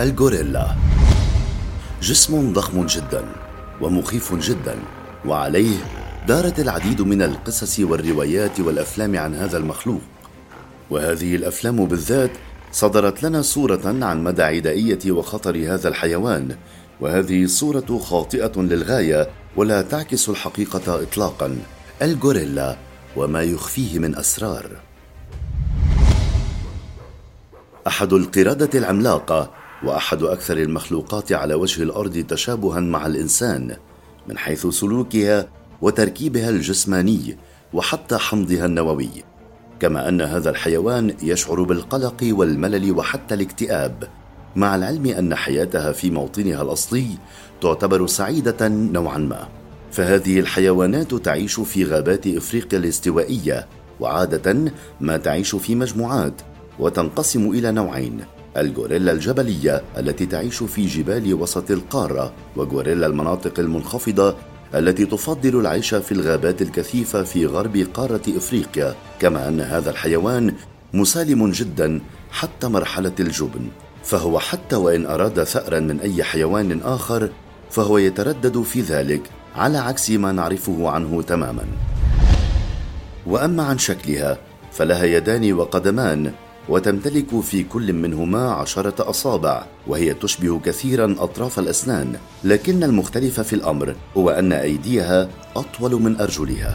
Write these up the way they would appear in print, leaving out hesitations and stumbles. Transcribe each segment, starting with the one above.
الغوريلا جسم ضخم جدا ومخيف جدا، وعليه دارت العديد من القصص والروايات والأفلام عن هذا المخلوق. وهذه الأفلام بالذات صدرت لنا صورة عن مدى عدائية وخطر هذا الحيوان، وهذه الصورة خاطئة للغاية ولا تعكس الحقيقة إطلاقا. الغوريلا وما يخفيه من أسرار. أحد القردة العملاقة، وأحد أكثر المخلوقات على وجه الأرض تشابها مع الإنسان من حيث سلوكها وتركيبها الجسماني وحتى حمضها النووي، كما أن هذا الحيوان يشعر بالقلق والملل وحتى الاكتئاب، مع العلم أن حياتها في موطنها الأصلي تعتبر سعيدة نوعا ما. فهذه الحيوانات تعيش في غابات إفريقيا الاستوائية، وعادة ما تعيش في مجموعات وتنقسم إلى نوعين: الغوريلا الجبلية التي تعيش في جبال وسط القارة، وغوريلا المناطق المنخفضة التي تفضل العيش في الغابات الكثيفة في غرب قارة إفريقيا. كما أن هذا الحيوان مسالم جدا حتى مرحلة الجبن، فهو حتى وإن أراد ثأرا من أي حيوان آخر فهو يتردد في ذلك، على عكس ما نعرفه عنه تماما. وأما عن شكلها فلها يدان وقدمان، وتمتلك في كل منهما 10 أصابع، وهي تشبه كثيرا أطراف الأسنان، لكن المختلف في الأمر هو أن أيديها أطول من أرجلها.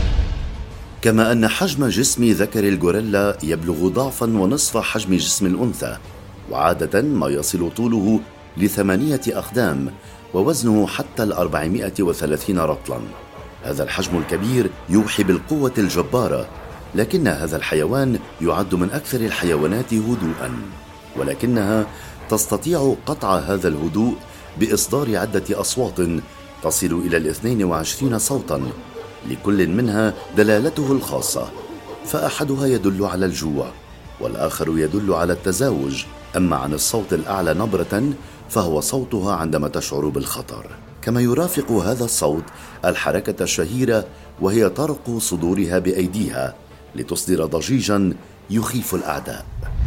كما أن حجم جسم ذكر الغوريلا يبلغ ضعفا ونصف حجم جسم الأنثى، وعادة ما يصل طوله ل8 أقدام ووزنه حتى 430 رطلا. هذا الحجم الكبير يوحي بالقوة الجبارة، لكن هذا الحيوان يعد من أكثر الحيوانات هدوءا، ولكنها تستطيع قطع هذا الهدوء بإصدار عدة أصوات تصل إلى 22 صوتا، لكل منها دلالته الخاصة، فأحدها يدل على الجوع، والآخر يدل على التزاوج. أما عن الصوت الأعلى نبرة فهو صوتها عندما تشعر بالخطر، كما يرافق هذا الصوت الحركة الشهيرة وهي طرق صدورها بأيديها لتصدر ضجيجا يخيف الأعداء.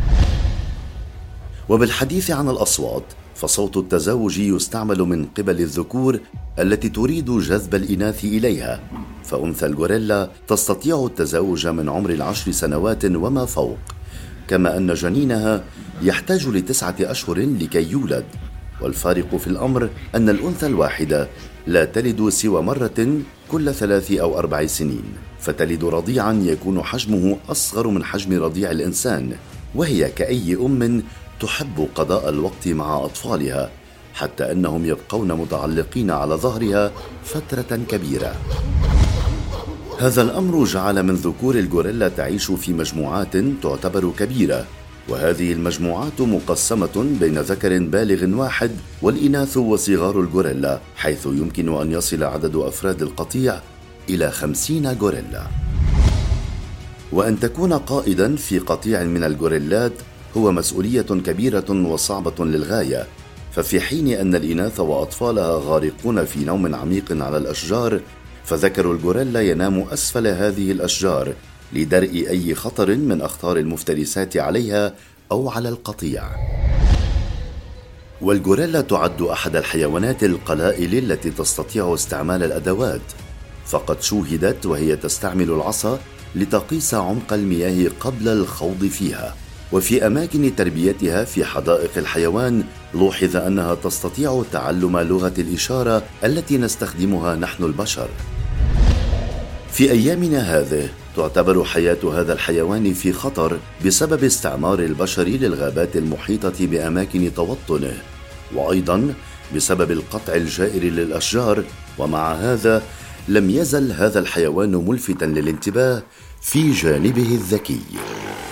وبالحديث عن الأصوات، فصوت التزاوج يستعمل من قبل الذكور التي تريد جذب الإناث إليها، فأنثى الغوريلا تستطيع التزاوج من عمر 10 سنوات وما فوق، كما أن جنينها يحتاج ل9 أشهر لكي يولد. والفارق في الأمر أن الأنثى الواحدة لا تلد سوى مرة كل 3 أو 4 سنين، فتلد رضيعا يكون حجمه أصغر من حجم رضيع الإنسان، وهي كأي أم تحب قضاء الوقت مع أطفالها، حتى أنهم يبقون متعلقين على ظهرها فترة كبيرة. هذا الأمر جعل من ذكور الغوريلا تعيش في مجموعات تعتبر كبيرة، وهذه المجموعات مقسمة بين ذكر بالغ واحد والإناث وصغار الغوريلا، حيث يمكن أن يصل عدد أفراد القطيع إلى 50 غوريلا. وأن تكون قائدا في قطيع من الغوريلات هو مسؤولية كبيرة وصعبة للغاية، ففي حين أن الإناث وأطفالها غارقون في نوم عميق على الأشجار، فذكر الغوريلا ينام أسفل هذه الأشجار لدرء أي خطر من أخطار المفترسات عليها أو على القطيع. والغوريلا تعد أحد الحيوانات القلائل التي تستطيع استعمال الأدوات، فقد شوهدت وهي تستعمل العصا لتقيس عمق المياه قبل الخوض فيها. وفي أماكن تربيتها في حدائق الحيوان لوحظ أنها تستطيع تعلم لغة الإشارة التي نستخدمها نحن البشر. في أيامنا هذه تعتبر حياة هذا الحيوان في خطر بسبب استعمار البشر للغابات المحيطة بأماكن توطنه، وأيضا بسبب القطع الجائر للأشجار. ومع هذا لم يزل هذا الحيوان ملفتا للانتباه في جانبه الذكي.